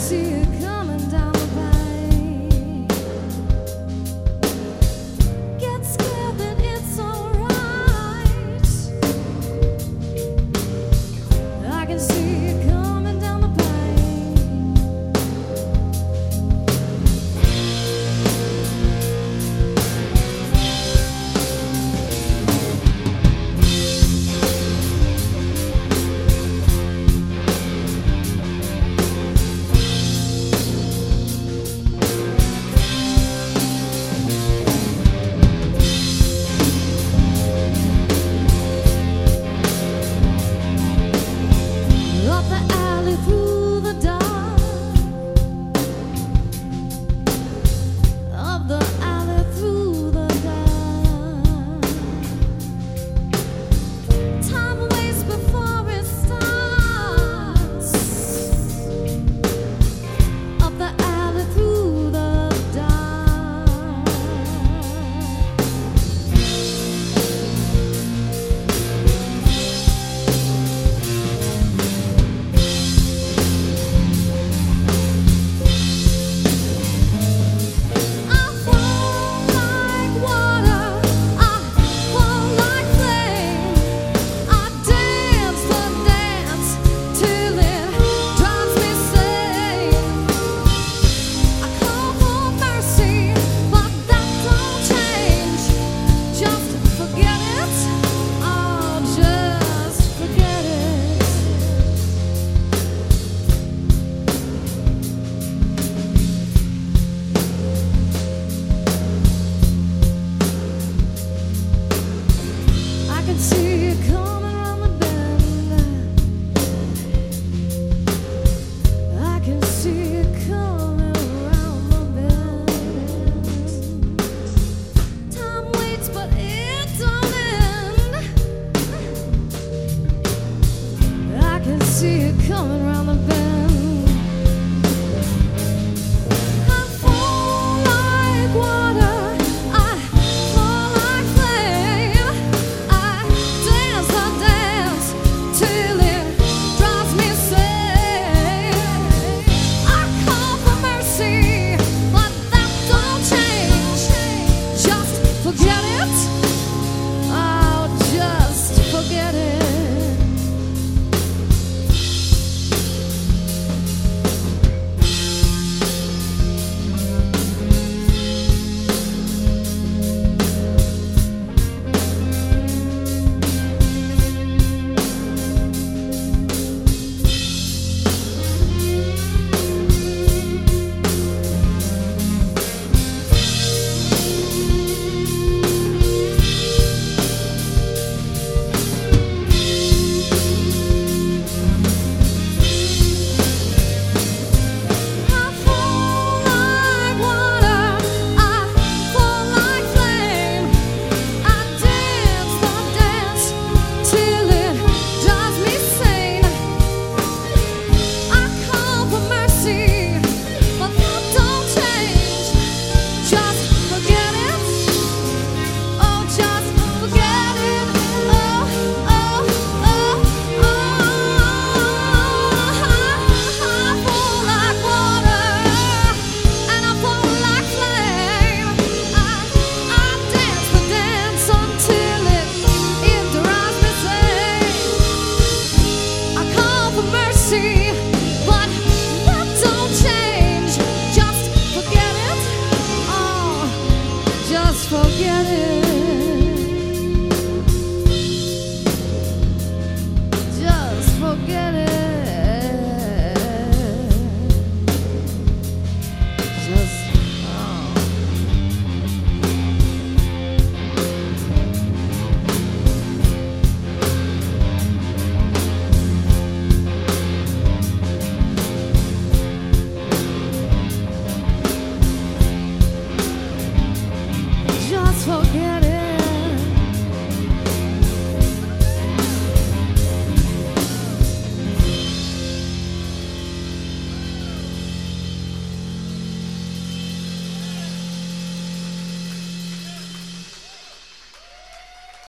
see it coming down the pipe. Get scared that it's alright. I can see it coming down the pipe. Up the alley through the dark, up the alley through the dark. Time waits before it starts. Up the alley through the dark. I fall like water, I fall like flame. I dance the dance till it drives me insane. I call for mercy, but that don't change. Just forget it, oh, just forget it. I can see it coming around the bend. I can see it coming around the bend. Time waits, but it don't end. I can see it coming around the bend. I fall like water, I fall like flame. I dance the dance till it drives me insane. I call for mercy, but that don't change. Just forget it, oh, just forget it. I fall like water, I fall like flame. I dance the dance till it drives me insane. I call for mercy, but that don't change. Just forget it, oh, just forget it. Oh, oh, oh, oh. I fall like water, and I fall like flame. I dance the dance until it drives me insane. I call for mercy, but that don't change. Just forget it, oh, just forget it.